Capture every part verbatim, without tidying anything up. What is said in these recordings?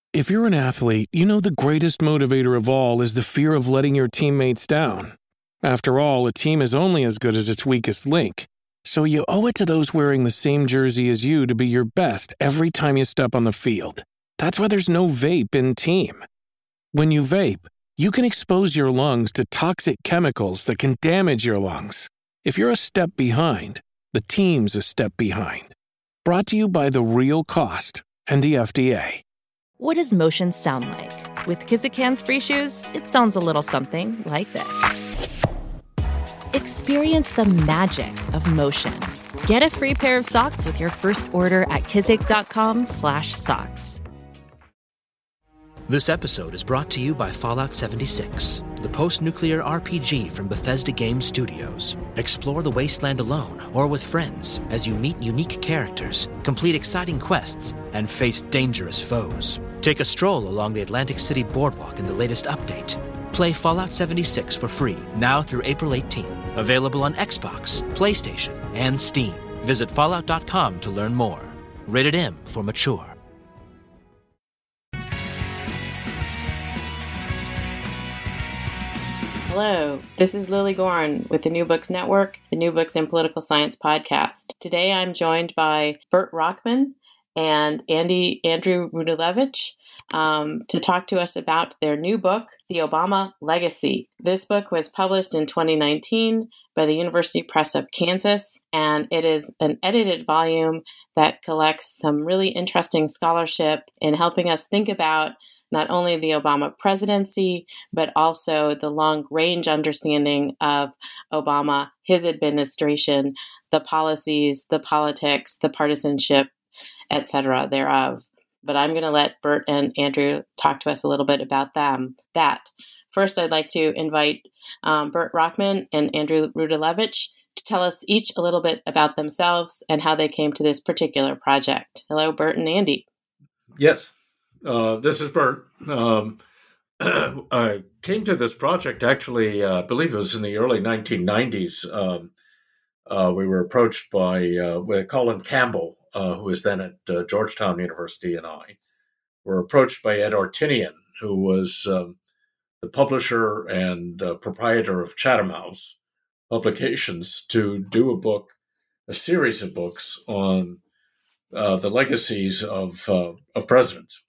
If you're an athlete, you know the greatest motivator of all is the fear of letting your teammates down. After all, a team is only as good as its weakest link. So you owe it to those wearing the same jersey as you to be your best every time you step on the field. That's why there's no vape in team. When you vape, you can expose your lungs to toxic chemicals that can damage your lungs. If you're a step behind, the team's a step behind. Brought to you by The Real Cost and the F D A. What does motion sound like? With Kizikans free shoes, it sounds a little something like this. Experience the magic of motion. Get a free pair of socks with your first order at kizik.com slash socks. This episode is brought to you by Fallout seventy-six, the post-nuclear R P G from Bethesda Game Studios. Explore the wasteland alone or with friends as you meet unique characters, complete exciting quests, and face dangerous foes. Take a stroll along the Atlantic City boardwalk in the latest update. Play Fallout seventy-six for free now through April eighteenth. Available on Xbox, PlayStation, and Steam. Visit fallout dot com to learn more. Rated M for mature. Hello, this is Lily Gorin with the New Books Network, the New Books in Political Science podcast. Today I'm joined by Burt Rockman and Andy Andrew Rudalevich um, to talk to us about their new book, The Obama Legacy. This book was published in twenty nineteen by the University Press of Kansas, and it is an edited volume that collects some really interesting scholarship in helping us think about not only the Obama presidency, but also the long-range understanding of Obama, his administration, the policies, the politics, the partisanship, et cetera thereof. But I'm going to let Burt and Andrew talk to us a little bit about them. That. First, I'd like to invite um, Burt Rockman and Andrew Rudalevich to tell us each a little bit about themselves and how they came to this particular project. Hello, Burt and Andy. Yes. Uh, this is Burt. Um, I came to this project actually, uh, I believe it was in the early nineteen nineties. Um, uh, we were approached by uh, with Colin Campbell, uh, who was then at uh, Georgetown University, and I were approached by Ed Artinian, who was um, the publisher and uh, proprietor of Chatham House Publications, to do a book, a series of books on uh, the legacies of uh, of presidents.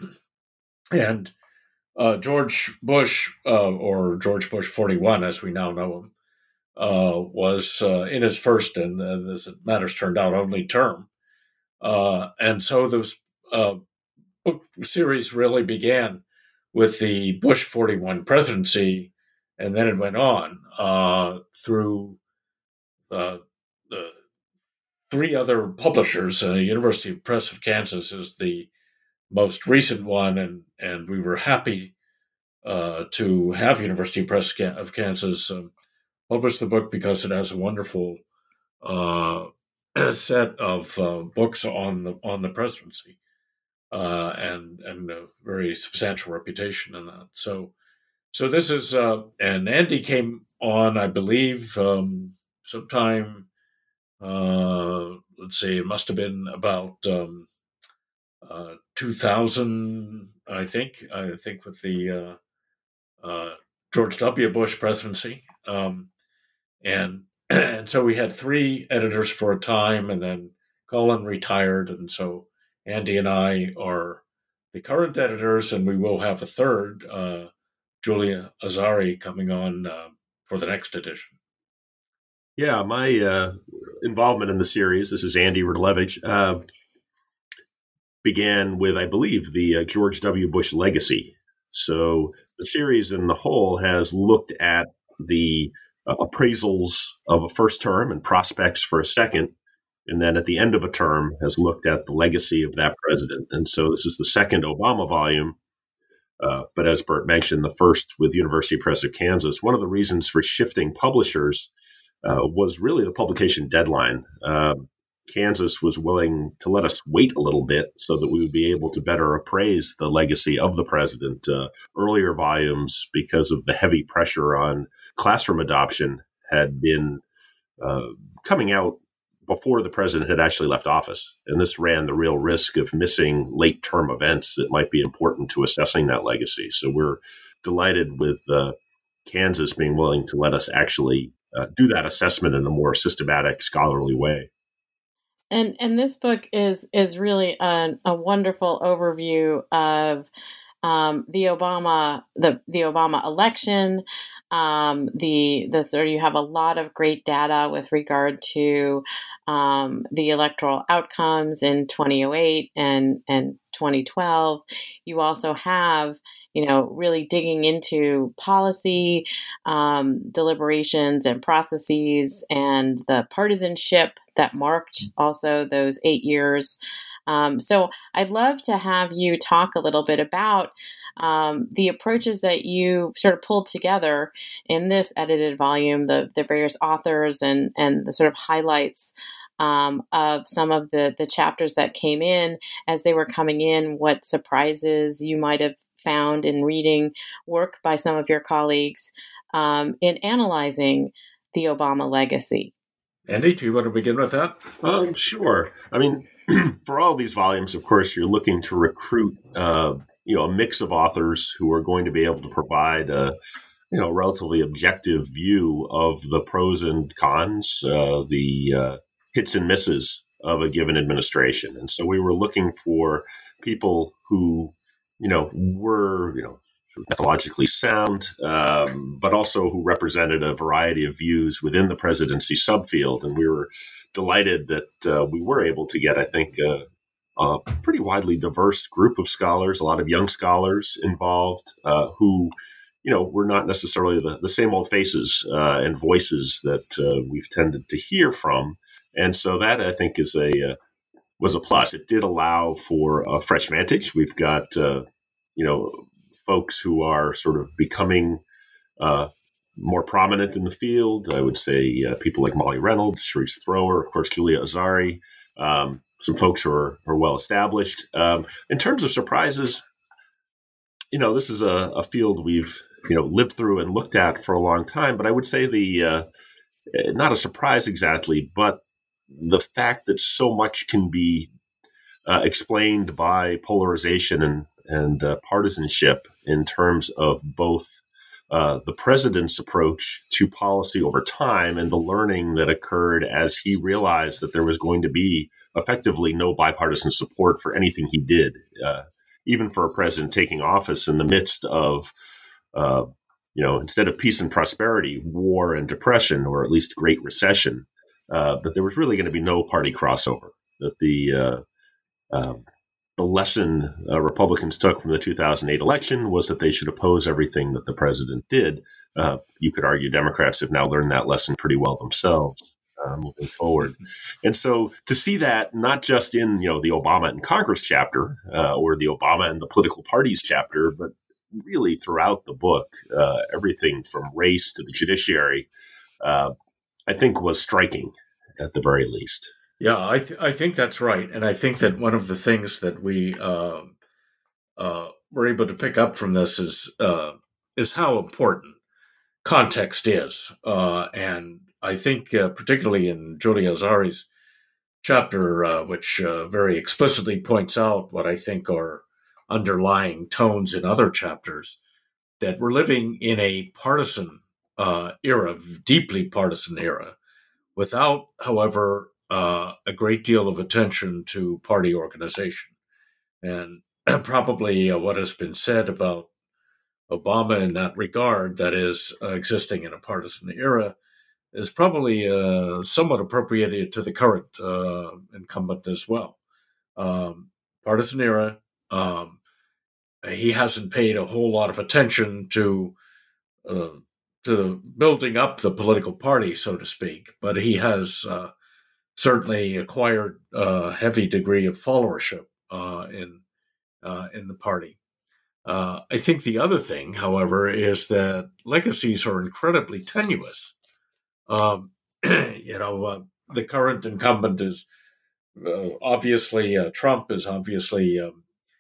And uh, George Bush, uh, or George Bush forty-one, as we now know him, uh, was uh, in his first and, uh, as it matters turned out, only term. Uh, and so this uh, book series really began with the Bush forty-one presidency, and then it went on uh, through uh, the three other publishers. Uh, University Press of Kansas is the most recent one, and, and we were happy uh, to have University Press of Kansas um, publish the book because it has a wonderful uh, set of uh, books on the on the presidency uh, and and a very substantial reputation in that. So, so this is uh, and Andy came on, I believe, um, sometime. Uh, let's see, it must have been about. Um, Uh, two thousand, I think, I think with the uh, uh, George W. Bush presidency. Um, and, and so we had three editors for a time, and then Colin retired. And so Andy and I are the current editors, and we will have a third, uh, Julia Azari, coming on uh, for the next edition. Yeah, my uh, involvement in the series, this is Andy Rudalevich, uh, began with, I believe, the uh, George W. Bush legacy. So the series in the whole has looked at the uh, appraisals of a first term and prospects for a second, and then at the end of a term has looked at the legacy of that president. And so this is the second Obama volume, uh, but as Burt mentioned, the first with University Press of Kansas. One of the reasons for shifting publishers uh, was really the publication deadline. Uh, Kansas was willing to let us wait a little bit so that we would be able to better appraise the legacy of the president. Uh, earlier volumes, because of the heavy pressure on classroom adoption, had been uh, coming out before the president had actually left office. And this ran the real risk of missing late term events that might be important to assessing that legacy. So we're delighted with uh, Kansas being willing to let us actually uh, do that assessment in a more systematic, scholarly way. And and this book is is really a, a wonderful overview of um, the Obama the the Obama election. Um, the the sort of, you have a lot of great data with regard to um, the electoral outcomes in twenty oh eight and and twenty twelve. You also have, you know, really digging into policy um, deliberations and processes and the partisanship that marked also those eight years. Um, so I'd love to have you talk a little bit about um, the approaches that you sort of pulled together in this edited volume, the, the various authors and, and the sort of highlights um, of some of the, the chapters that came in as they were coming in, what surprises you might have found in reading work by some of your colleagues um, in analyzing the Obama legacy. Andy, do you want to begin with that? Um, sure. I mean, for all these volumes, of course, you're looking to recruit, uh, you know, a mix of authors who are going to be able to provide a, you know, relatively objective view of the pros and cons, uh, the uh, hits and misses of a given administration. And so we were looking for people who, you know, were, you know, methodologically sound, um, but also who represented a variety of views within the presidency subfield. And we were delighted that uh, we were able to get, I think, uh, a pretty widely diverse group of scholars, a lot of young scholars involved uh, who, you know, were not necessarily the, the same old faces uh, and voices that uh, we've tended to hear from. And so that, I think, is a uh, was a plus. It did allow for a fresh vantage. We've got, uh, you know, folks who are sort of becoming uh, more prominent in the field. I would say uh, people like Molly Reynolds, Charisse Thrower, of course, Julia Azari, um, some folks who are, are well established. Um, in terms of surprises, you know, this is a, a field we've, you know, lived through and looked at for a long time. But I would say the, uh, not a surprise exactly, but the fact that so much can be uh, explained by polarization and and uh, partisanship in terms of both uh, the president's approach to policy over time and the learning that occurred as he realized that there was going to be effectively no bipartisan support for anything he did, uh, even for a president taking office in the midst of, uh, you know, instead of peace and prosperity, war and depression, or at least Great Recession, uh, that there was really going to be no party crossover, that the uh, um, The lesson uh, Republicans took from the two thousand eight election was that they should oppose everything that the president did. Uh, you could argue Democrats have now learned that lesson pretty well themselves uh, moving forward. And so to see that not just in, you know, the Obama and Congress chapter uh, or the Obama and the political parties chapter, but really throughout the book, uh, everything from race to the judiciary, uh, I think was striking at the very least. Yeah, I th- I think that's right, and I think that one of the things that we uh, uh, were able to pick up from this is uh, is how important context is, uh, and I think uh, particularly in Julia Azari's chapter, uh, which uh, very explicitly points out what I think are underlying tones in other chapters, that we're living in a partisan uh, era, deeply partisan era, without, however, Uh, a great deal of attention to party organization. And probably uh, what has been said about Obama in that regard, that is uh, existing in a partisan era, is probably uh, somewhat appropriated to the current uh, incumbent as well. Um, partisan era, um, he hasn't paid a whole lot of attention to uh, to the building up the political party, so to speak, but he has uh, certainly acquired a heavy degree of followership uh, in uh, in the party. Uh, I think the other thing, however, is that legacies are incredibly tenuous. Um, you know, uh, the current incumbent is uh, obviously uh, Trump has obviously um,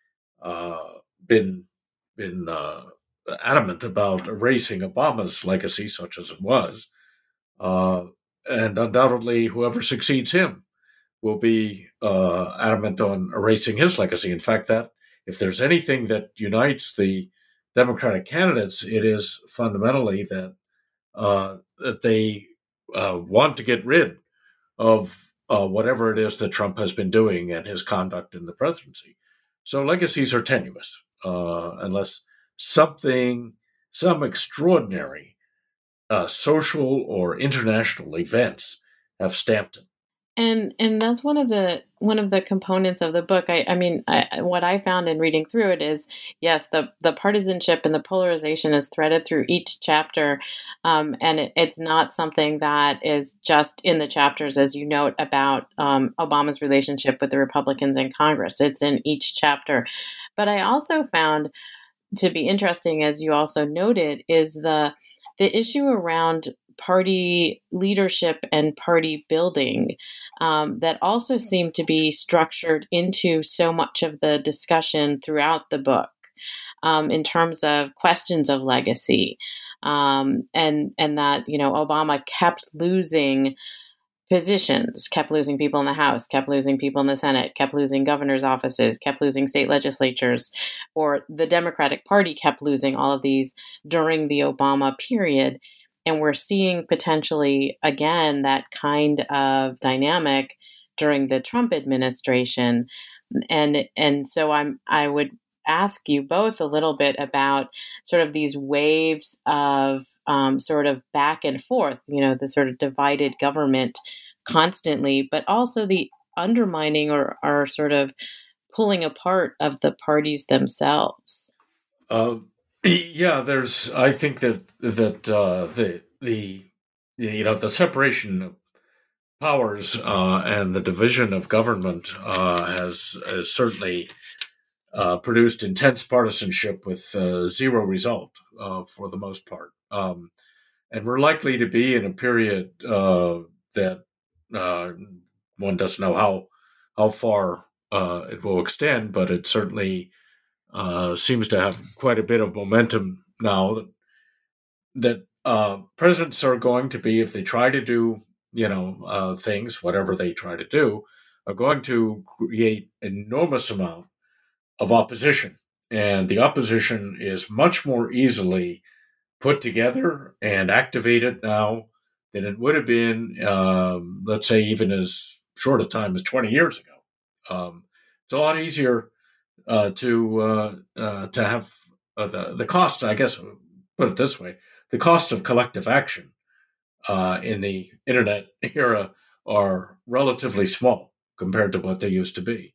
uh, been been uh, adamant about erasing Obama's legacy, such as it was. Uh, and undoubtedly whoever succeeds him will be uh, adamant on erasing his legacy. In fact, that if there's anything that unites the Democratic candidates, it is fundamentally that uh, that they uh, want to get rid of uh, whatever it is that Trump has been doing and his conduct in the presidency. So legacies are tenuous uh, unless something, some extraordinary uh, social or international events have stamped it. And and that's one of the one of the components of the book. I, I mean, I, what I found in reading through it is, yes, the the partisanship and the polarization is threaded through each chapter, um, and it, it's not something that is just in the chapters, as you note about um, Obama's relationship with the Republicans in Congress. It's in each chapter. But I also found to be interesting, as you also noted, is the the issue around party leadership and party building um, that also seem to be structured into so much of the discussion throughout the book um, in terms of questions of legacy. Um, and, and that, you know, Obama kept losing positions, kept losing people in the House, kept losing people in the Senate, kept losing governor's offices, kept losing state legislatures, or the Democratic Party kept losing all of these during the Obama period. And we're seeing potentially, again, that kind of dynamic during the Trump administration. And and so I'm I would ask you both a little bit about sort of these waves of um, sort of back and forth, you know, the sort of divided government constantly, but also the undermining or, or sort of pulling apart of the parties themselves. Uh, yeah, there's. I think that that uh, the the you know the separation of powers uh, and the division of government uh, has, has certainly uh, produced intense partisanship with uh, zero result uh, for the most part, um, and we're likely to be in a period uh, that uh, one doesn't know how how far uh, it will extend, but it certainly Uh, seems to have quite a bit of momentum now that, that uh, presidents are going to be, if they try to do, you know, uh, things, whatever they try to do, are going to create enormous amount of opposition. And the opposition is much more easily put together and activated now than it would have been, um, let's say, even as short a time as twenty years ago. Um, it's a lot easier Uh, to uh, uh, to have uh, the the cost, I guess, put it this way: the cost of collective action uh, in the internet era are relatively small compared to what they used to be.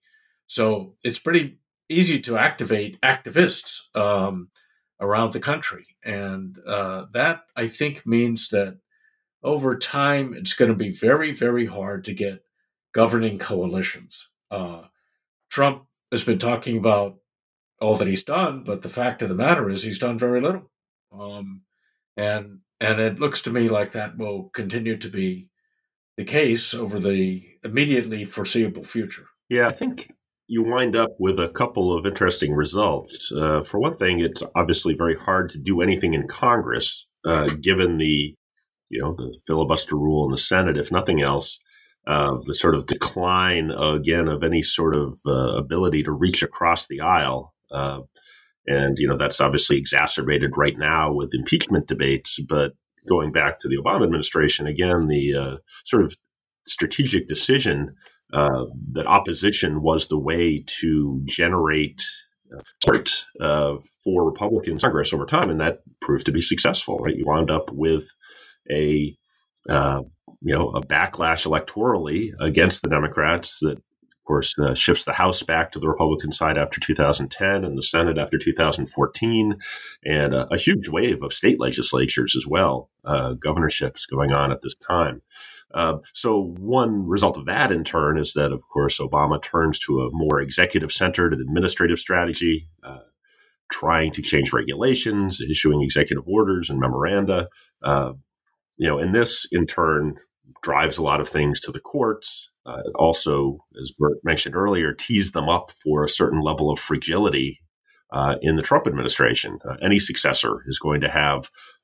So it's pretty easy to activate activists um, around the country, and uh, that I think means that over time it's going to be very, very hard to get governing coalitions. Uh, Trump has been talking about all that he's done, but the fact of the matter is he's done very little. Um, and and it looks to me like that will continue to be the case over the immediately foreseeable future. Yeah, I think you wind up with a couple of interesting results. Uh, for one thing, it's obviously very hard to do anything in Congress, uh, given the, you know, the filibuster rule in the Senate, if nothing else. Uh, the sort of decline, uh, again, of any sort of uh, ability to reach across the aisle. Uh, and, you know, that's obviously exacerbated right now with impeachment debates. But going back to the Obama administration, again, the uh, sort of strategic decision uh, that opposition was the way to generate uh, support uh, for Republicans in Congress over time. And that proved to be successful, right? You wound up with a Uh, you know, a backlash electorally against the Democrats that, of course, uh, shifts the House back to the Republican side after two thousand ten and the Senate after two thousand fourteen, and uh, a huge wave of state legislatures as well, uh, governorships going on at this time. Uh, so one result of that, in turn, is that, of course, Obama turns to a more executive-centered and administrative strategy, uh, trying to change regulations, issuing executive orders and memoranda. Uh, You know, and this in turn drives a lot of things to the courts. Uh, it also, as Bert mentioned earlier, tees them up for a certain level of fragility uh, in the Trump administration. Uh, any successor is going to have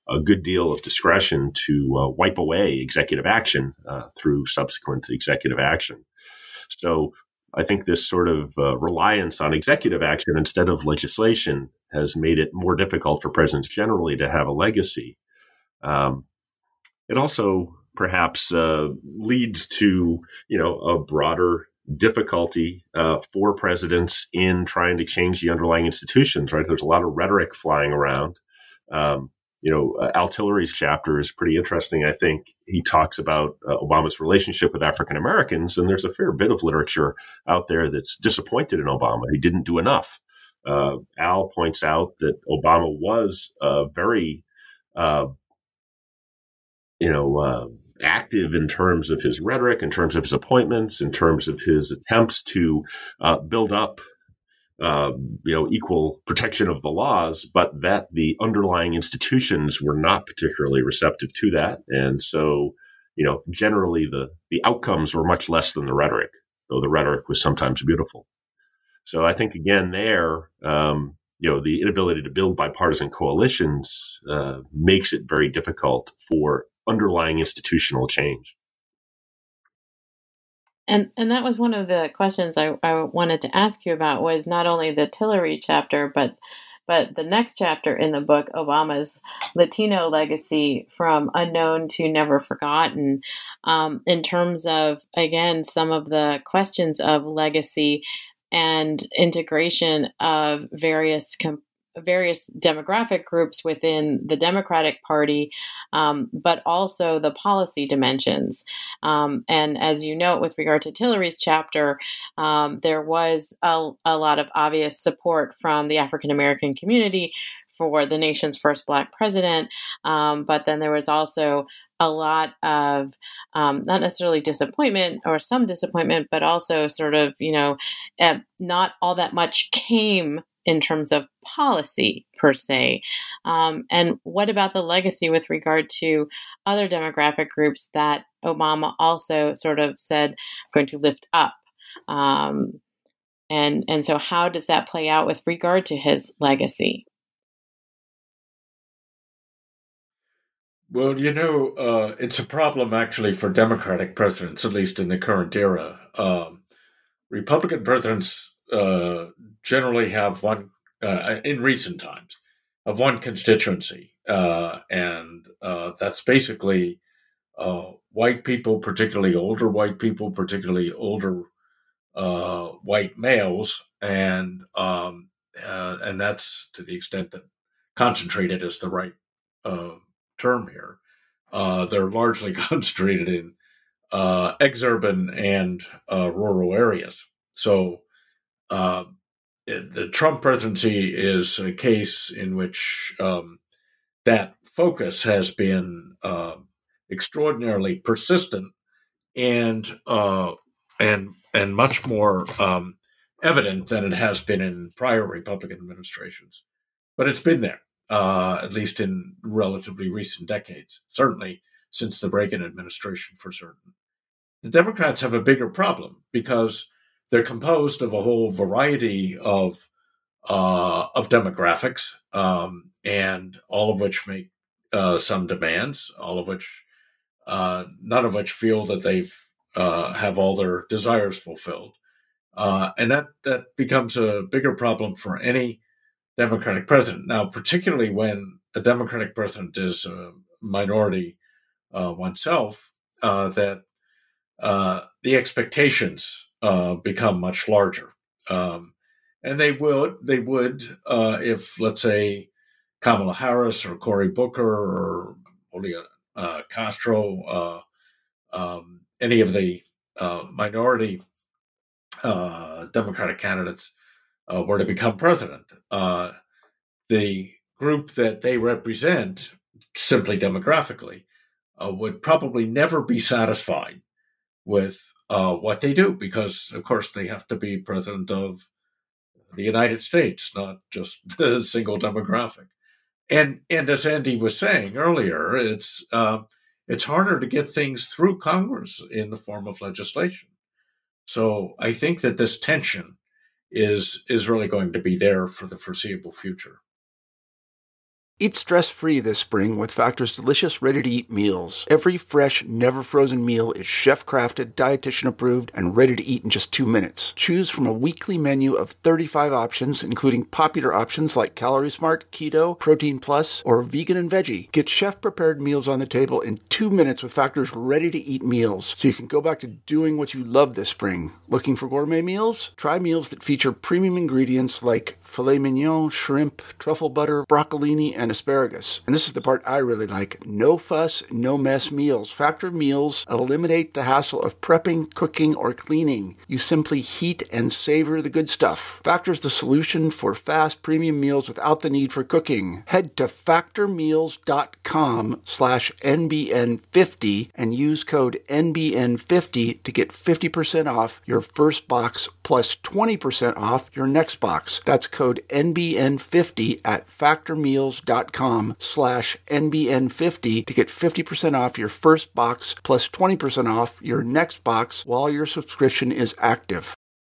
a good deal of discretion to uh, wipe away executive action uh, through subsequent executive action. So I think this sort of uh, reliance on executive action instead of legislation has made it more difficult for presidents generally to have a legacy. Um, it also perhaps uh, leads to, you know, a broader difficulty uh, for presidents in trying to change the underlying institutions, right? There's a lot of rhetoric flying around. Um, you know, uh, Al Tillery's chapter is pretty interesting. I think he talks about uh, Obama's relationship with African Americans, and there's a fair bit of literature out there that's disappointed in Obama. He didn't do enough. Uh, Al points out that Obama was uh, very, uh, you know, uh, active in terms of his rhetoric, in terms of his appointments, in terms of his attempts to uh, build up, uh, you know, equal protection of the laws, but that the underlying institutions were not particularly receptive to that. And so, you know, generally the, the outcomes were much less than the rhetoric, though the rhetoric was sometimes beautiful. So I think, again, there, um, you know, the inability to build bipartisan coalitions uh, makes it very difficult for underlying institutional change. And and that was one of the questions I, I wanted to ask you about, was not only the Tillery chapter, but but the next chapter in the book, Obama's Latino legacy from unknown to never forgotten, um, in terms of, again, some of the questions of legacy and integration of various com- various demographic groups within the Democratic Party, um, but also the policy dimensions. Um, and as you note, with regard to Tillery's chapter, um, there was a, a lot of obvious support from the African American community for the nation's first Black president. Um, but then there was also a lot of um, not necessarily disappointment, or some disappointment, but also sort of, you know, uh, not all that much came in terms of policy per se. Um, and what about the legacy with regard to other demographic groups that Obama also sort of said going to lift up? Um, and, and so how does that play out with regard to his legacy? Well, you know, uh, it's a problem actually for Democratic presidents, at least in the current era. Um, Republican presidents uh, generally have one, uh, in recent times, of one constituency, uh, and uh, that's basically uh, white people, particularly older white people, particularly older uh, white males, and um, uh, and that's to the extent that concentrated is the right uh, term here. Uh, they're largely concentrated in uh, exurban and uh, rural areas. So uh, it, the Trump presidency is a case in which um, that focus has been uh, extraordinarily persistent and uh, and and much more um, evident than it has been in prior Republican administrations. But it's been there, uh, at least in relatively recent decades, certainly since the Reagan administration for certain. The Democrats have a bigger problem because they're composed of a whole variety of uh, of demographics, um, and all of which make uh, some demands, all of which, uh, none of which feel that they've uh, have all their desires fulfilled, uh, and that that becomes a bigger problem for any Democratic president. Now, particularly when a Democratic president is a minority uh, oneself, uh, that uh, the expectations uh, become much larger. Um, and they would, they would, uh, if, let's say, Kamala Harris or Cory Booker or Julia uh, Castro, uh, um, any of the uh, minority uh, Democratic candidates uh, were to become president, uh, the group that they represent, simply demographically, uh, would probably never be satisfied with uh, what they do, because, of course, they have to be president of the United States, not just a single demographic. And and as Andy was saying earlier, it's uh, it's harder to get things through Congress in the form of legislation. So I think that this tension is is really going to be there for the foreseeable future. Eat stress-free this spring with Factor's delicious, ready-to-eat meals. Every fresh, never-frozen meal is chef-crafted, dietitian-approved, and ready to eat in just two minutes. Choose from a weekly menu of thirty-five options, including popular options like Calorie Smart, Keto, Protein Plus, or Vegan and Veggie. Get chef-prepared meals on the table in two minutes with Factor's ready-to-eat meals, so you can go back to doing what you love this spring. Looking for gourmet meals? Try meals that feature premium ingredients like filet mignon, shrimp, truffle butter, broccolini, and asparagus. And this is the part I really like. No fuss, no mess meals. Factor meals eliminate the hassle of prepping, cooking, or cleaning. You simply heat and savor the good stuff. Factor's the solution for fast premium meals without the need for cooking. Head to factormeals.com slash NBN50 and use code N B N fifty to get fifty percent off your first box plus twenty percent off your next box. That's code N B N fifty at factormeals.com slash NBN50 to get fifty percent off your first box plus twenty percent off your next box while your subscription is active.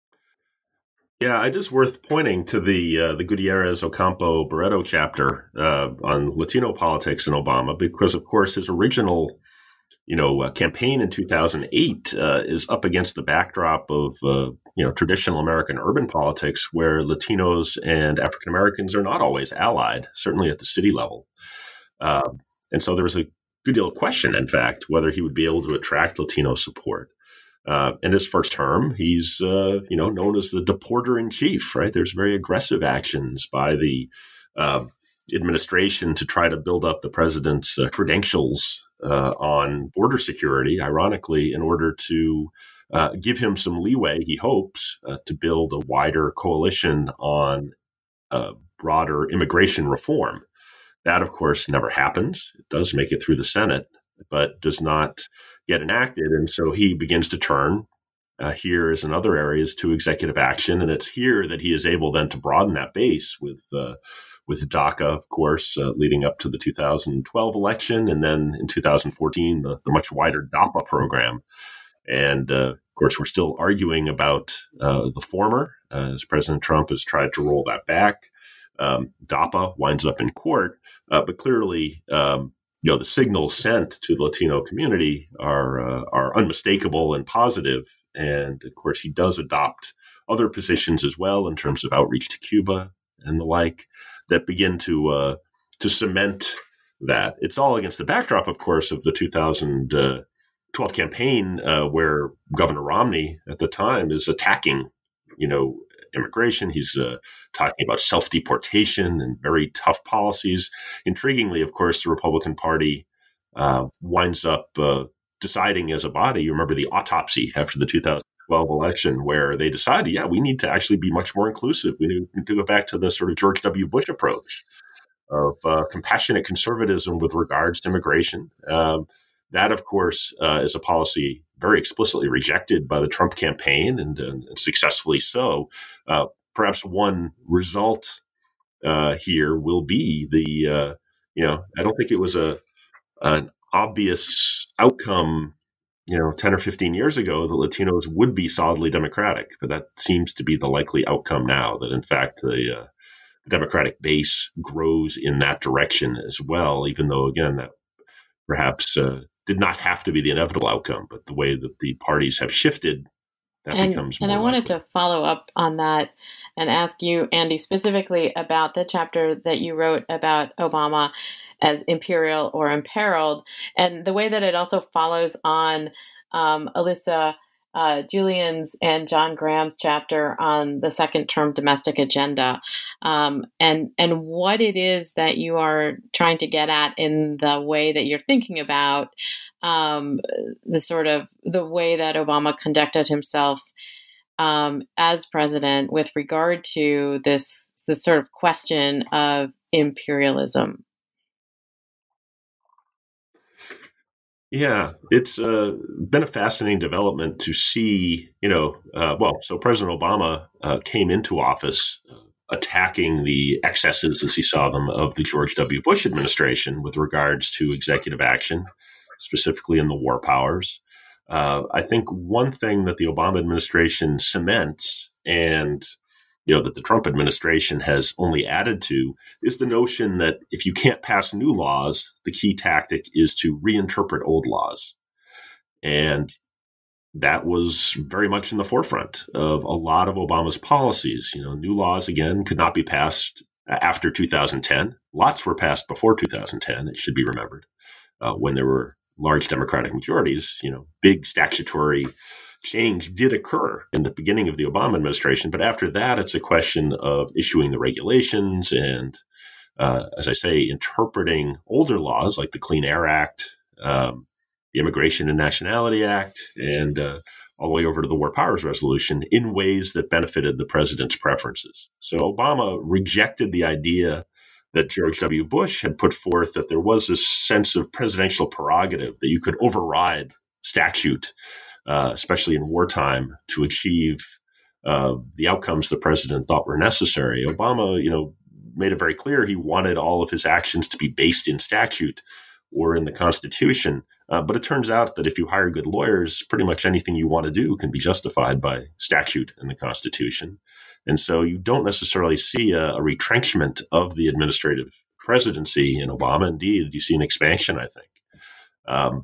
Yeah, it is worth pointing to the uh, the Gutierrez Ocampo Barreto chapter uh, on Latino politics in Obama, because, of course, his original you know, uh, campaign in two thousand eight uh, is up against the backdrop of, uh, you know, traditional American urban politics where Latinos and African Americans are not always allied, certainly at the city level. Uh, and so there was a good deal of question, in fact, whether he would be able to attract Latino support. Uh, in his first term, he's, uh, you know, known as the deporter in chief, right? There's very aggressive actions by the uh, administration to try to build up the president's uh, credentials Uh, on border security, ironically, in order to uh, give him some leeway, he hopes, uh, to build a wider coalition on uh, broader immigration reform. That, of course, never happens. It does make it through the Senate, but does not get enacted. And so he begins to turn uh, here as in other areas to executive action. And it's here that he is able then to broaden that base with uh, with DACA, of course, uh, leading up to the two thousand twelve election, and then in two thousand fourteen, the, the much wider DAPA program. And, uh, of course, we're still arguing about uh, the former, uh, as President Trump has tried to roll that back. Um, DAPA winds up in court, uh, but clearly, um, you know, the signals sent to the Latino community are uh, are unmistakable and positive. And, of course, he does adopt other positions as well in terms of outreach to Cuba and the like, that begin to uh, to cement that. It's all against the backdrop, of course, of the two thousand twelve campaign, uh, where Governor Romney at the time is attacking, you know, immigration. He's uh, talking about self-deportation and very tough policies. Intriguingly, of course, the Republican Party uh, winds up uh, deciding as a body. You remember the autopsy after the two thousand twelve election, where they decided, yeah, we need to actually be much more inclusive. We need to go back to the sort of George W. Bush approach of uh, compassionate conservatism with regards to immigration. Um, that, of course, uh, is a policy very explicitly rejected by the Trump campaign, and, and successfully so. Uh, perhaps one result uh, here will be the, uh, you know, I don't think it was a an obvious outcome, you know, ten or fifteen years ago, the Latinos would be solidly Democratic, but that seems to be the likely outcome now, that in fact the uh, Democratic base grows in that direction as well, even though, again, that perhaps uh, did not have to be the inevitable outcome, but the way that the parties have shifted, that and, becomes more And I wanted likely. to follow up on that and ask you, Andy, specifically about the chapter that you wrote about Obama as imperial or imperiled, and the way that it also follows on um, Alyssa uh, Julian's and John Graham's chapter on the second term domestic agenda, um, and and what it is that you are trying to get at in the way that you're thinking about um, the sort of the way that Obama conducted himself um, as president with regard to this this sort of question of imperialism. Yeah, it's uh, been a fascinating development to see, you know, uh, well, so President Obama uh, came into office uh, attacking the excesses, as he saw them, of the George W. Bush administration with regards to executive action, specifically in the war powers. Uh, I think one thing that the Obama administration cements, and you know, that the Trump administration has only added to, is the notion that if you can't pass new laws, the key tactic is to reinterpret old laws. And that was very much in the forefront of a lot of Obama's policies. You know, new laws, again, could not be passed after two thousand ten. Lots were passed before two thousand ten, it should be remembered, uh, when there were large Democratic majorities. You know, big statutory change did occur in the beginning of the Obama administration. But after that, it's a question of issuing the regulations and, uh, as I say, interpreting older laws like the Clean Air Act, um, the Immigration and Nationality Act, and uh, all the way over to the War Powers Resolution in ways that benefited the president's preferences. So Obama rejected the idea that George W. Bush had put forth, that there was this sense of presidential prerogative, that you could override statute, uh, especially in wartime, to achieve uh, the outcomes the president thought were necessary. Obama, you know, made it very clear he wanted all of his actions to be based in statute or in the Constitution. Uh, but it turns out that if you hire good lawyers, pretty much anything you want to do can be justified by statute and the Constitution. And so you don't necessarily see a, a retrenchment of the administrative presidency in Obama. Indeed, you see an expansion, I think. Um,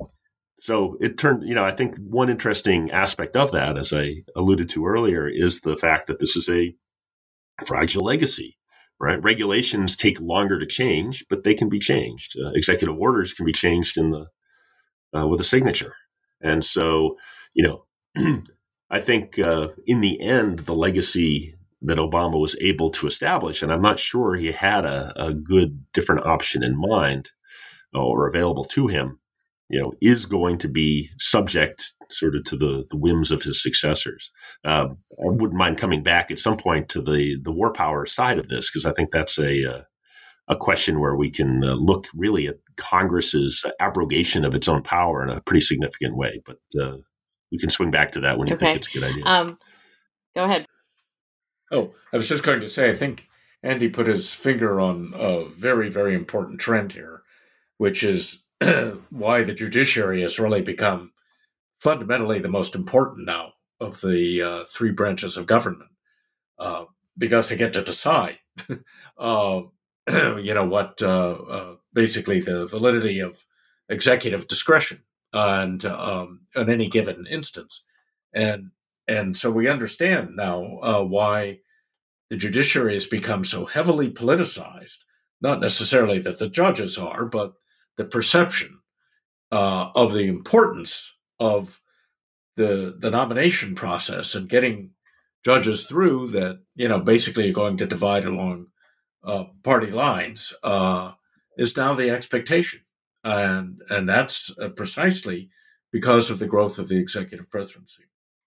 so it turned, you know, I think one interesting aspect of that, as I alluded to earlier, is the fact that this is a fragile legacy. Right? Regulations take longer to change, but they can be changed. Uh, executive orders can be changed in the uh, with a signature. And so, you know, I think uh, in the end, the legacy that Obama was able to establish, and I'm not sure he had a, a good different option in mind or available to him, you know, is going to be subject sort of to the, the whims of his successors. Um, I wouldn't mind coming back at some point to the, the war power side of this, because I think that's a uh, a question where we can uh, look really at Congress's abrogation of its own power in a pretty significant way. But uh, we can swing back to that when you okay. think it's a good idea. Um, go ahead. Oh, I was just going to say, I think Andy put his finger on a very, very important trend here, which is why the judiciary has really become fundamentally the most important now of the uh, three branches of government, uh, because they get to decide, uh, you know, what uh, uh, basically the validity of executive discretion and um, on any given instance, and and so we understand now uh, why the judiciary has become so heavily politicized. Not necessarily that the judges are, but the perception uh, of the importance of the the nomination process and getting judges through that, you know, basically are going to divide along uh, party lines uh, is now the expectation. And and that's uh, precisely because of the growth of the executive presidency.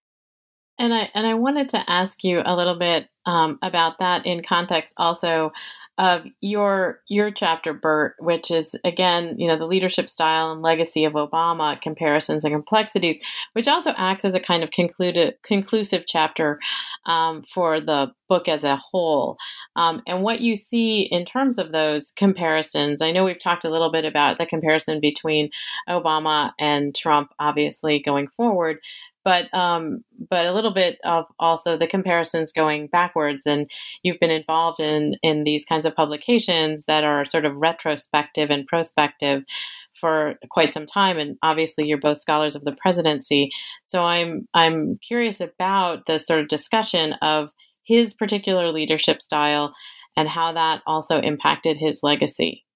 And I and I wanted to ask you a little bit um, about that in context also of your your chapter, Bert, which is, again, you know, the leadership style and legacy of Obama, comparisons and complexities, which also acts as a kind of concluded, conclusive chapter um, for the book as a whole. Um, and what you see in terms of those comparisons, I know we've talked a little bit about the comparison between Obama and Trump, obviously, going forward. But um, but a little bit of also the comparisons going backwards. And you've been involved in, in these kinds of publications that are sort of retrospective and prospective for quite some time. And obviously you're both scholars of the presidency. So I'm I'm curious about the sort of discussion of his particular leadership style and how that also impacted his legacy.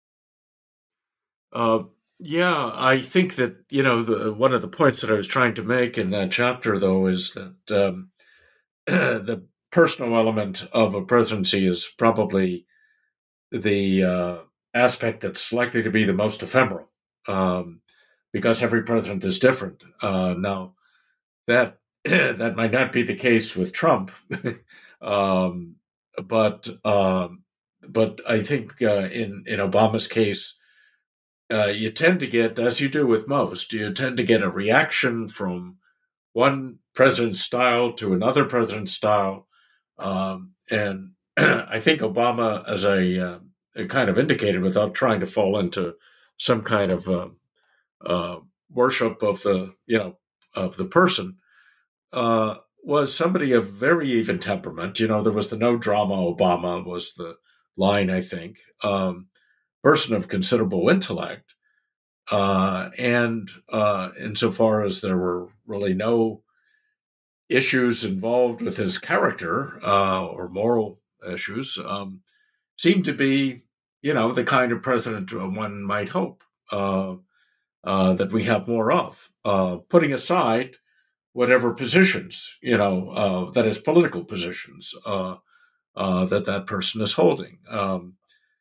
Uh Yeah, I think that, you know, the, one of the points that I was trying to make in that chapter, though, is that um, the personal element of a presidency is probably the uh, aspect that's likely to be the most ephemeral, um, because every president is different. Uh, now, that that might not be the case with Trump, um, but um, but I think uh, in in Obama's case, Uh, you tend to get, as you do with most, you tend to get a reaction from one president's style to another president's style. Um, and I think Obama, as I uh, kind of indicated, without trying to fall into some kind of uh, uh, worship of the, you know, of the person, uh, was somebody of very even temperament. You know, there was the no drama Obama was the line, I think. Um, person of considerable intellect. Uh, and uh, insofar as there were really no issues involved with his character uh, or moral issues, um, seemed to be, you know, the kind of president one might hope uh, uh, that we have more of, uh, putting aside whatever positions, you know, uh, that is political positions uh, uh, that that person is holding. Um,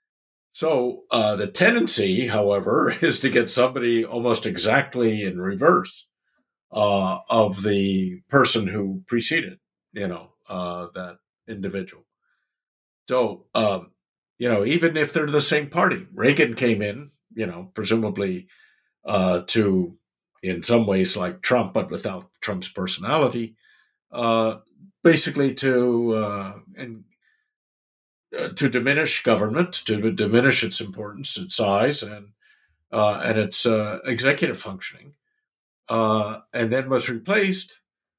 so uh, the tendency, however, is to get somebody almost exactly in reverse uh, of the person who preceded, you know, uh, that individual. So, um, you know, even if they're the same party, Reagan came in, you know, presumably uh, to, in some ways like Trump, but without Trump's personality, uh, basically to uh, and uh, to diminish government, to diminish its importance, its size, and uh, and its uh, executive functioning, uh, and then was replaced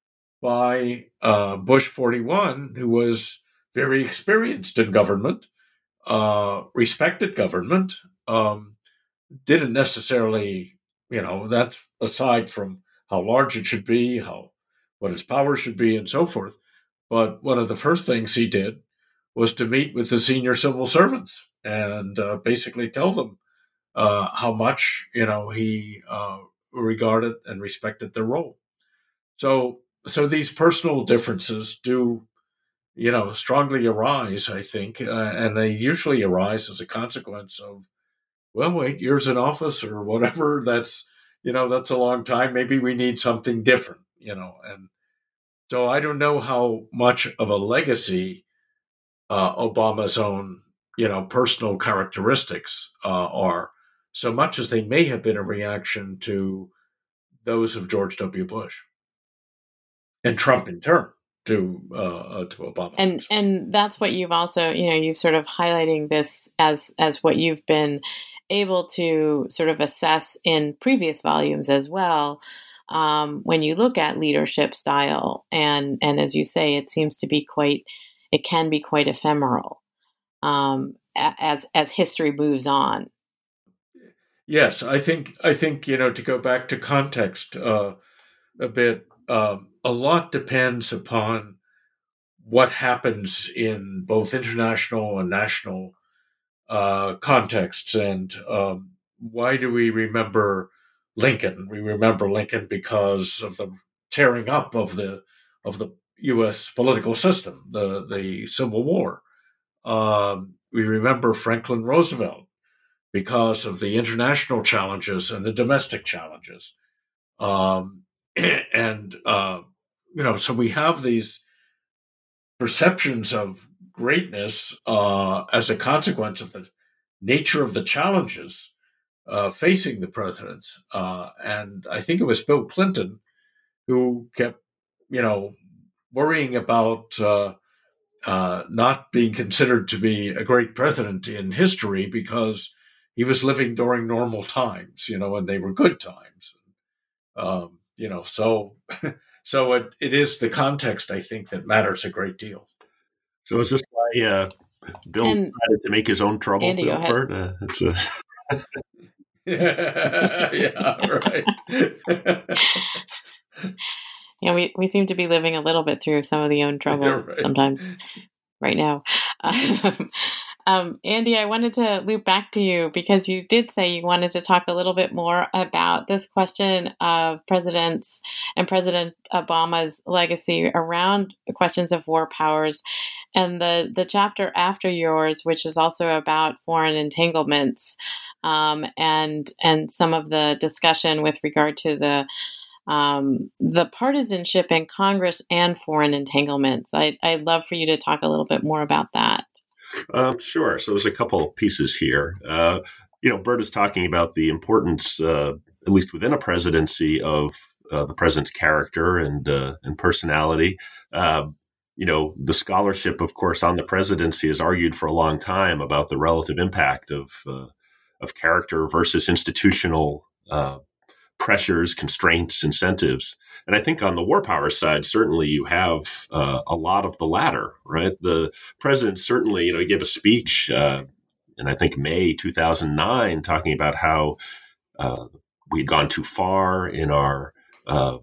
by uh, Bush forty-one, who was very experienced in government, uh, respected government, um, didn't necessarily, you know, that's aside from how large it should be, how what its power should be, and so forth. But one of the first things he did was to meet with the senior civil servants and uh, basically tell them uh, how much, you know, he uh, regarded and respected their role. So, so these personal differences do, you know, strongly arise, I think, uh, and they usually arise as a consequence of, well, wait, years in office or whatever. That's, you know, that's a long time. Maybe we need something different, you know. And so I don't know how much of a legacy uh, Obama's own, you know, personal characteristics uh, are, so much as they may have been a reaction to those of George W. Bush and Trump in turn to uh, to Obama. And and that's what you've also, you know, you've sort of highlighting this as as what you've been able to sort of assess in previous volumes as well. Um, when you look at leadership style, and and as you say, it seems to be quite, it can be quite ephemeral um, as as history moves on. Yes, I think I think you know, to go back to context uh, a bit. Um, a lot depends upon what happens in both international and national uh, contexts. And um, why do we remember Lincoln? We remember Lincoln because of the tearing up of the of the U S political system, the the Civil War. Um, we remember Franklin Roosevelt because of the international challenges and the domestic challenges. Um, and uh, you know, so we have these perceptions of greatness uh, as a consequence of the nature of the challenges uh, facing the presidents. Uh, and I think it was Bill Clinton who kept, you know, worrying about uh, uh, not being considered to be a great president in history because he was living during normal times, you know, and they were good times. Um, you know, so so it, it is the context, I think, that matters a great deal. So is this why uh, Bill And, decided to make his own trouble, Andy, Bill go ahead. Burt? Uh, it's a... yeah, right. Yeah, we, we seem to be living a little bit through some of the own trouble Right. sometimes right now. Um, um, Andy, I wanted to loop back to you because you did say you wanted to talk a little bit more about this question of presidents and President Obama's legacy around questions of war powers, and the, the chapter after yours, which is also about foreign entanglements, um, and and some of the discussion with regard to the um, the partisanship in Congress and foreign entanglements. I, I'd love for you to talk a little bit more about that. Um, sure. So there's a couple of pieces here. Uh, you know, Burt is talking about the importance, uh, at least within a presidency, of uh, the president's character and uh, and personality. Uh, you know, the scholarship, of course, on the presidency has argued for a long time about the relative impact of uh, of character versus institutional uh, pressures, constraints, incentives. And I think on the war power side, certainly you have uh, a lot of the latter, right? The president certainly, you know, he gave a speech uh, in, I think, May two thousand nine, talking about how uh, we had gone too far in our uh,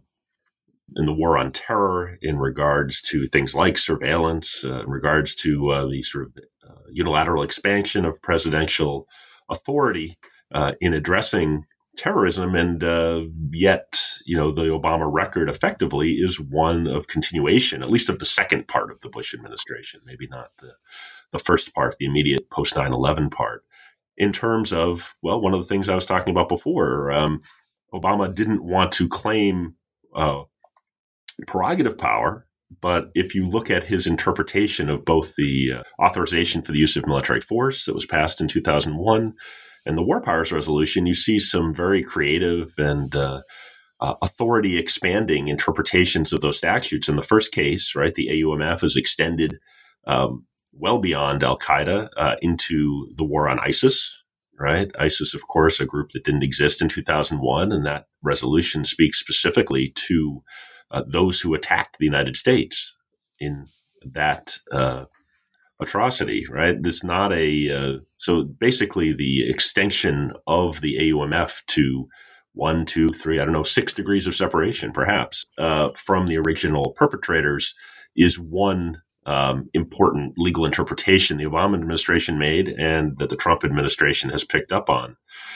in the war on terror in regards to things like surveillance, uh, in regards to uh, the sort of uh, unilateral expansion of presidential authority uh, in addressing terrorism. And uh, yet, you know, the Obama record effectively is one of continuation, at least of the second part of the Bush administration, maybe not the, the first part, the immediate post nine eleven part, in terms of, well, one of the things I was talking about before. Um, Obama didn't want to claim uh, prerogative power, but if you look at his interpretation of both the uh, authorization for the use of military force that was passed in two thousand one and the War Powers Resolution, you see some very creative and uh, uh, authority expanding interpretations of those statutes. In the first case, right, the A U M F is extended um, well beyond Al-Qaeda uh, into the war on ISIS, right? ISIS, of course, a group that didn't exist in two thousand one, and that resolution speaks specifically to uh, those who attacked the United States in that uh, atrocity, right? It's not a, uh, so basically the extension of the A U M F to one, two, three, I don't know, six degrees of separation, perhaps, uh, from the original perpetrators is one um, important legal interpretation the Obama administration made and that the Trump administration has picked up on.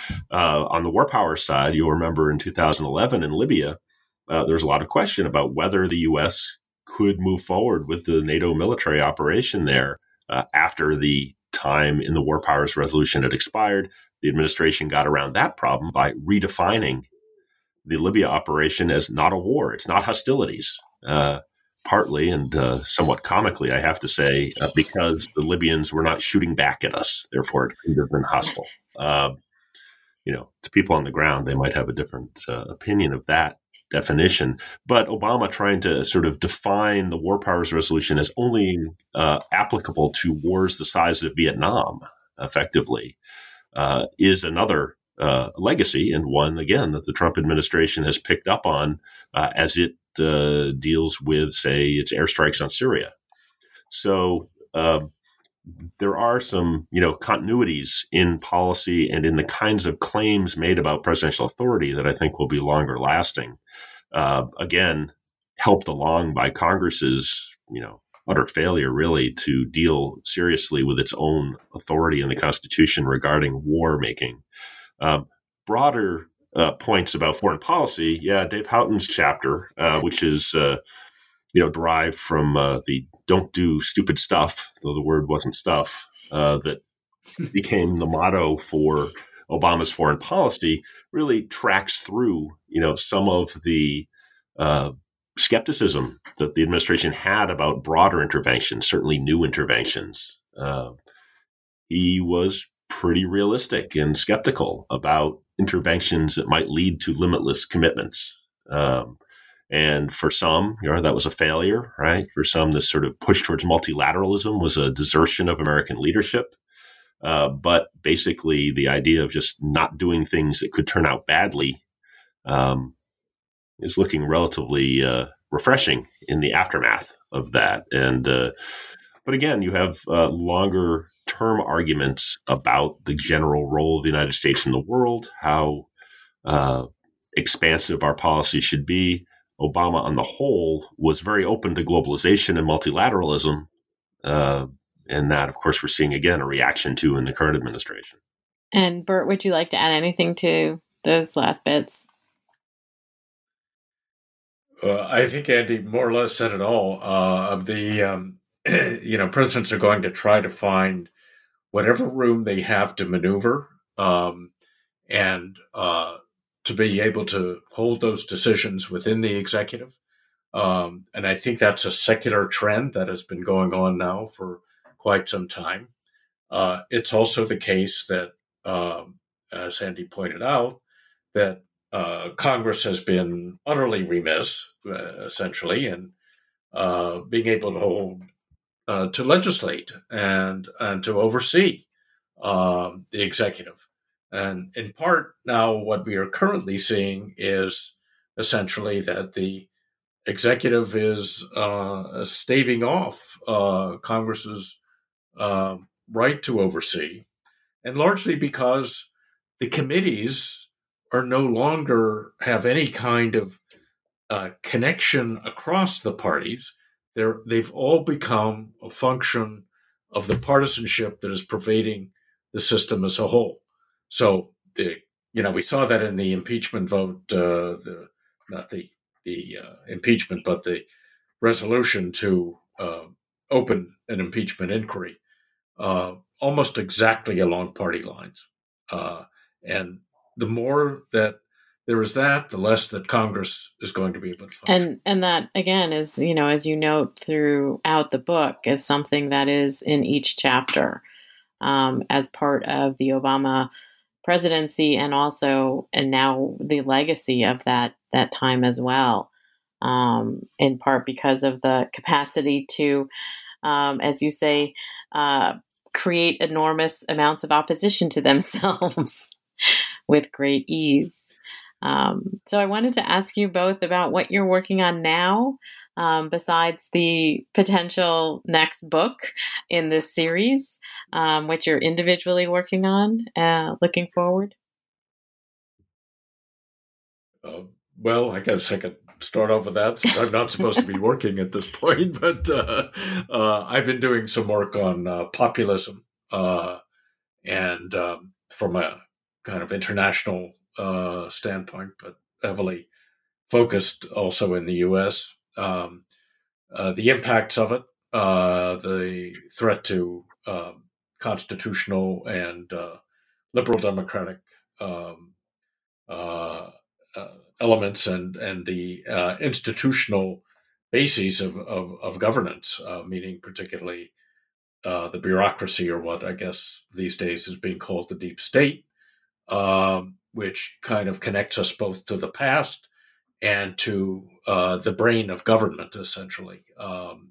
Uh, on the war power side, you'll remember in two thousand eleven in Libya, uh, there was a lot of question about whether the U S could move forward with the NATO military operation there uh, after the time in the War Powers Resolution had expired. The administration got around that problem by redefining the Libya operation as not a war. It's not hostilities, uh, partly and uh, somewhat comically, I have to say, uh, because the Libyans were not shooting back at us. Therefore, it could have been hostile. Uh, you know, to people on the ground, they might have a different uh, opinion of that definition. But Obama trying to sort of define the War Powers Resolution as only uh, applicable to wars the size of Vietnam, effectively, uh, is another uh, legacy, and one, again, that the Trump administration has picked up on uh, as it uh, deals with, say, its airstrikes on Syria. So um, there are some, you know, continuities in policy and in the kinds of claims made about presidential authority that I think will be longer lasting. Uh, again, helped along by Congress's, you know, utter failure, really, to deal seriously with its own authority in the Constitution regarding war making. Um, broader uh, points about foreign policy, yeah, Dave Houghton's chapter, uh, which is, uh, you know, derived from uh, the "Don't do stupid stuff," though the word wasn't stuff, uh, that became the motto for Obama's foreign policy, really tracks through, you know, some of the uh, skepticism that the administration had about broader interventions, certainly new interventions. Uh, he was pretty realistic and skeptical about interventions that might lead to limitless commitments. Um, and for some, you know, that was a failure, right? For some, this sort of push towards multilateralism was a desertion of American leadership. Uh, but basically, the idea of just not doing things that could turn out badly um, is looking relatively uh, refreshing in the aftermath of that. And uh, but again, you have uh, longer term arguments about the general role of the United States in the world, how uh, expansive our policy should be. Obama, on the whole, was very open to globalization and multilateralism. Uh, And that, of course, we're seeing, again, a reaction to in the current administration. And Bert, would you like to add anything to those last bits? Uh, I think Andy more or less said it all. Uh, of the, um, you know, presidents are going to try to find whatever room they have to maneuver um, and uh, to be able to hold those decisions within the executive. Um, and I think that's a secular trend that has been going on now for quite some time. Uh, it's also the case that, um, as Andy pointed out, that uh, Congress has been utterly remiss, uh, essentially, in uh, being able to hold, uh, to legislate and and to oversee um, the executive. And in part, now what we are currently seeing is essentially that the executive is uh, staving off uh, Congress's uh, right to oversee, and largely because the committees are no longer have any kind of uh, connection across the parties. They're, they've all become a function of the partisanship that is pervading the system as a whole. So, the you know, we saw that in the impeachment vote, uh, the not the the uh, impeachment, but the resolution to uh, open an impeachment inquiry, uh, almost exactly along party lines. Uh, and the more that there is that, the less that Congress is going to be able to function. And and that, again, is, you know, as you note throughout the book, is something that is in each chapter um, as part of the Obama presidency, and also, and now the legacy of that that time as well, um, in part because of the capacity to, um, as you say, uh, create enormous amounts of opposition to themselves with great ease. Um, so I wanted to ask you both about what you're working on now, um, besides the potential next book in this series, um, what you're individually working on, uh, looking forward. Uh, well, I guess I could start off with that, since I'm not supposed to be working at this point, but uh, uh, I've been doing some work on uh, populism uh, and um, from a kind of international uh, standpoint, but heavily focused also in the U S. Um, uh, the impacts of it, uh, the threat to um, constitutional and uh, liberal democratic um, uh, uh, elements, and and the uh, institutional bases of of, of governance, uh, meaning particularly uh, the bureaucracy, or what I guess these days is being called the deep state, um, which kind of connects us both to the past and to uh, the brain of government, essentially, um,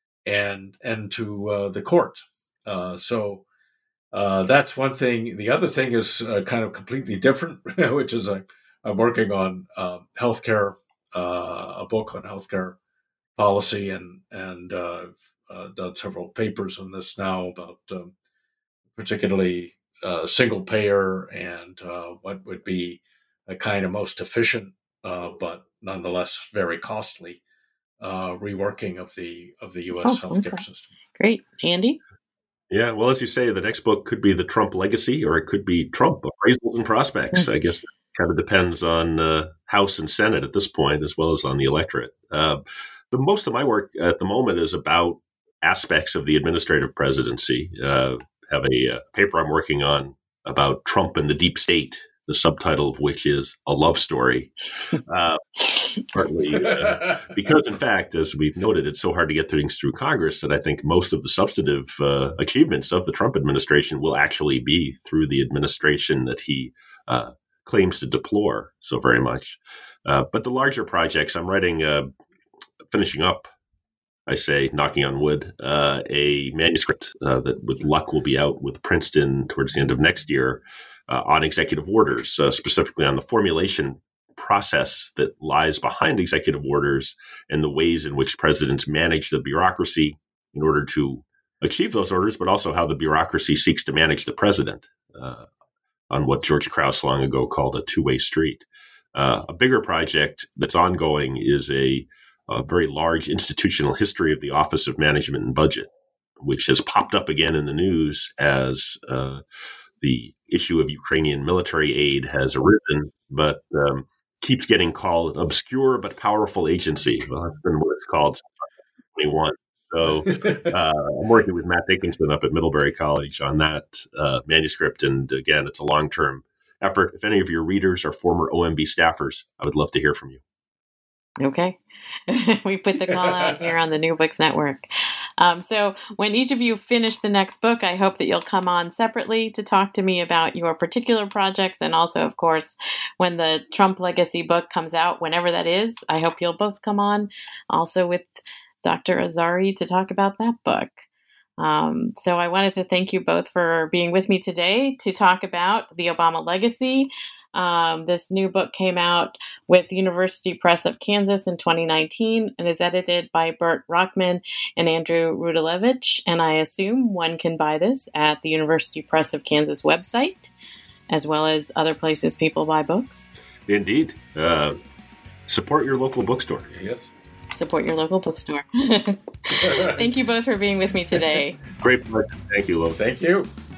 and and to uh, the courts. Uh, so uh, that's one thing. The other thing is uh, kind of completely different, which is I, I'm working on uh, healthcare, uh, a book on healthcare policy, and and uh, uh, done several papers on this now about um, particularly uh, single payer, and uh, what would be a kind of most efficient, uh, but nonetheless very costly uh, reworking of the of the U S oh, healthcare okay. system. Great, Andy. Yeah, well, as you say, the next book could be the Trump legacy, or it could be Trump appraisals and prospects. I guess that kind of depends on uh, House and Senate at this point, as well as on the electorate. Uh, the most of my work at the moment is about aspects of the administrative presidency. Uh, have a uh, paper I'm working on about Trump and the deep state, the subtitle of which is A Love Story. Uh, partly uh, because, in fact, as we've noted, it's so hard to get things through Congress that I think most of the substantive uh, achievements of the Trump administration will actually be through the administration that he uh, claims to deplore so very much. Uh, but the larger projects, I'm writing, uh, finishing up, I say, knocking on wood, uh, a manuscript uh, that with luck will be out with Princeton towards the end of next year uh, on executive orders, uh, specifically on the formulation process that lies behind executive orders and the ways in which presidents manage the bureaucracy in order to achieve those orders, but also how the bureaucracy seeks to manage the president uh, on what George Krause long ago called a two-way street. Uh, a bigger project that's ongoing is a a very large institutional history of the Office of Management and Budget, which has popped up again in the news as uh, the issue of Ukrainian military aid has arisen, but um, keeps getting called an obscure but powerful agency. Well, that's been what it's called since twenty twenty-one. So uh, I'm working with Matt Dickinson up at Middlebury College on that uh, manuscript. And again, it's a long-term effort. If any of your readers are former O M B staffers, I would love to hear from you. Okay. We put the call out here on the New Books Network. Um, so when each of you finish the next book, I hope that you'll come on separately to talk to me about your particular projects. And also, of course, when the Trump Legacy book comes out, whenever that is, I hope you'll both come on also with Doctor Azari to talk about that book. Um, so I wanted to thank you both for being with me today to talk about the Obama legacy. Um, this new book came out with the University Press of Kansas in twenty nineteen and is edited by Burt Rockman and Andrew Rudalevich. And I assume one can buy this at the University Press of Kansas website, as well as other places people buy books. Indeed. Uh, support your local bookstore. Yes. Support your local bookstore. Thank you both for being with me today. Great pleasure. Thank you, Lo. Thank you.